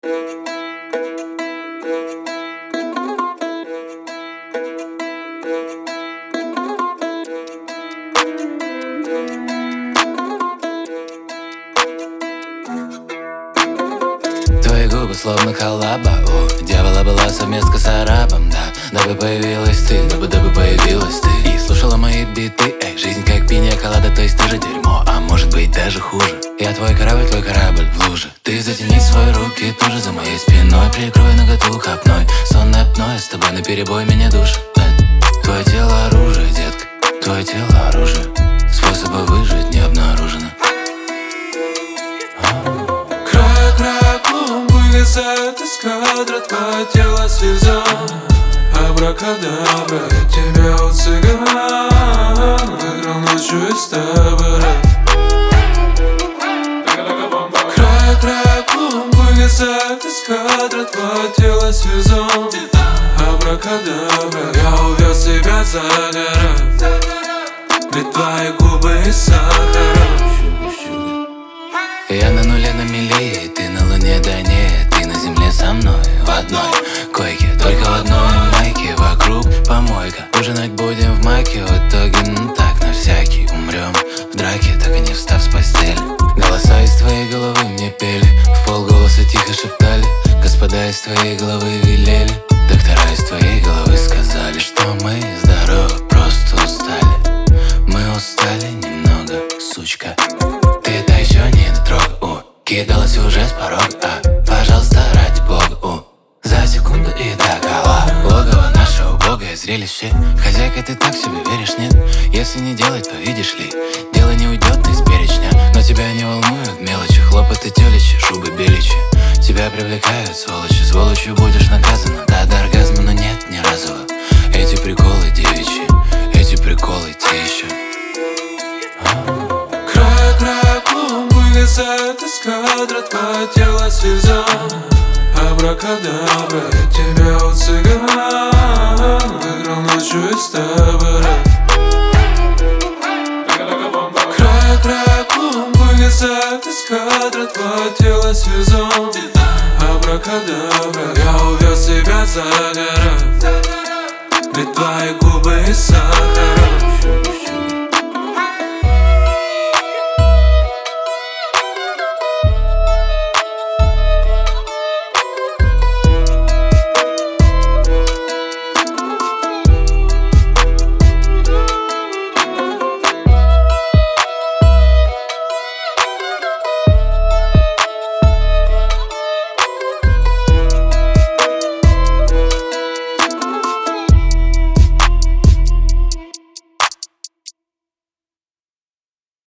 Твои губы словно коллаба, дьявола была совместка с арабом, да. Дабы появилась ты, дабы появилась ты и слушала мои биты, эй. Жизнь как пинья колада, то есть тоже дерьмо, а может быть даже хуже. Я твой корабль в луже. Ты затяни свои руки тоже за моей спиной, прикрой наготу копной. Сонное пной с тобой наперебой меня душит. Твое тело оружие, детка, твое тело оружие. Способа выжить не обнаружено. Вылезает из кадра, твое тело сезон. Абракадабра, я тебя у цыган выиграл ночью из табора. Края клуб вылезает из кадра, твое тело сезон. Абракадабра, я увез тебя за гора, ведь твои губы из сахара. Я на нуле на миле, ты на луне, да нет. Ты на земле со мной в одной койке, только в одной майке. Вокруг помойка, ужинать будем в майке. В итоге, так, на всякий умрем в драке, так и не встав с постели. Голоса из твоей головы мне пели, в полголоса тихо шептали. Господа из твоей головы велели, доктора из твоей головы сказали, что мы здоровы, просто устали. Мы устали немного, сучка. Ты-то еще не дотрогал, кидалась уже с порога, пожалуйста, ради бога, за секунду и до гола. Логово наше убогое зрелище, хозяйка, ты так себе веришь, нет? Если не делать, то видишь ли, дело не уйдет из перечня. Но тебя не волнуют мелочи, хлопоты тёличи, шубы беличи. Тебя привлекают сволочи, сволочью будешь наказана. Да, до оргазма, но нет ни разу. Эти приколы девичьи, эти приколы те еще. Края клуб вылезает из кадра, твое тело сезон. Абракадабра, я тебя у цыган выиграл ночью из табора. Края клуб вылезает из кадра, твое тело сезон. Абракадабра, я увез тебя за гора,